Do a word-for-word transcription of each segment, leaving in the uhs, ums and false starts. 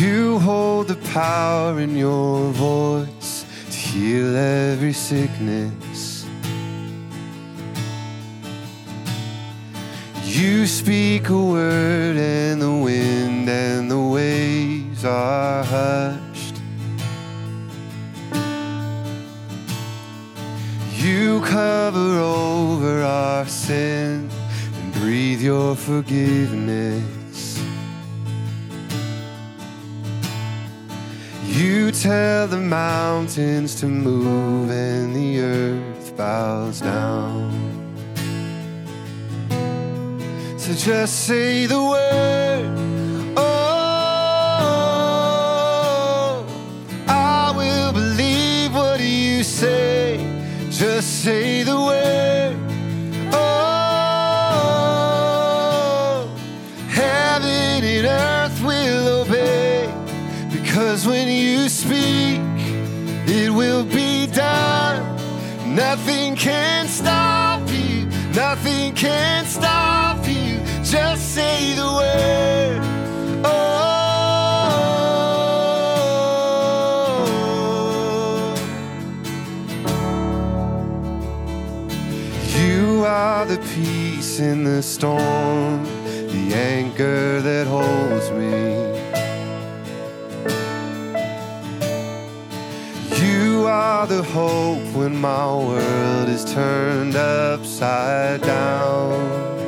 You hold the power in your voice to heal every sickness. You speak a word and the wind and the waves are hushed. You cover over our sin and breathe your forgiveness. You tell the mountains to move and the earth bows down. So just say the word, oh, I will believe what you say. Just say the word, oh, heaven and earth will obey. Because when you speak, it will be done. Nothing can stop you. Nothing can stop you. Just say the word. Oh, you are the peace in the storm, the anchor that holds me. You are the hope when my world is turned upside down.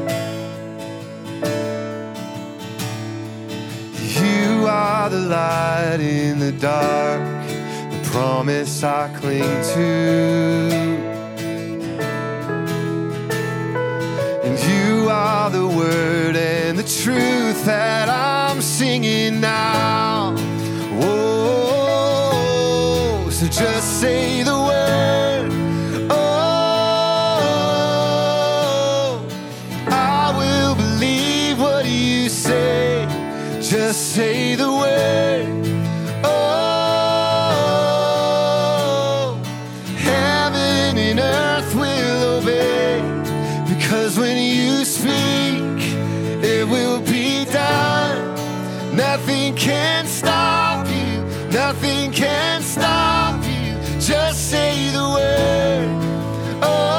You are the light in the dark, the promise I cling to. And you are the word and the truth that I'm singing now. Whoa, so just say the word. Oh, I will believe what you say. Just say the word. Oh, heaven and earth will obey. Because when you speak, it will be done. Nothing can stop you. Nothing can stop you. Just say the word. Oh,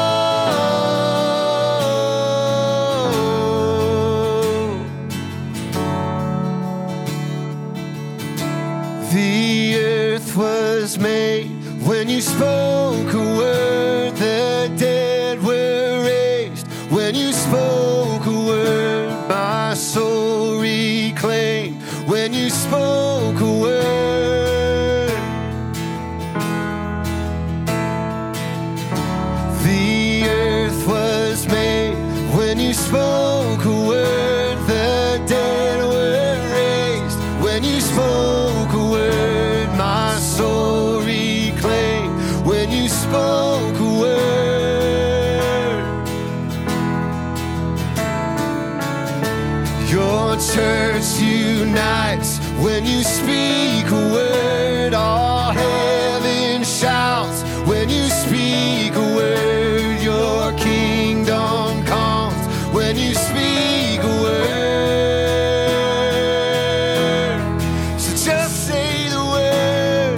the earth was made when you spoke a word. The dead were raised when you spoke a word. My soul reclaimed when you spoke a word. The earth was made when you spoke a word. The dead were raised when you spoke a word. My soul reclaimed when you spoke a word. Your church unites when you speak a word. All heaven shouts when you speak a word. Your kingdom comes when you speak a word. So just say the word.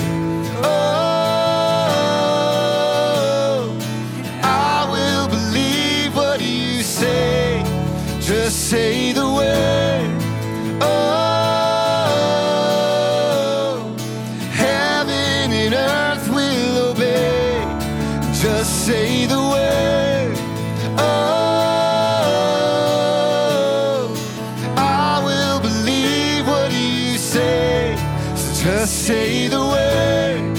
Oh, I will believe what you say. Just say the word. Oh, heaven and earth will obey. Just say the word. Oh, I will believe what you say. So just say the word.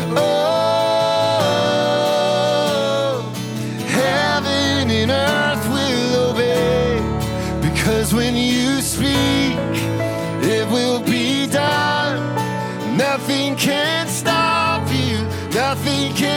Oh, heaven and earth will obey. Because when you speak, it will be done. Nothing can stop you. Nothing can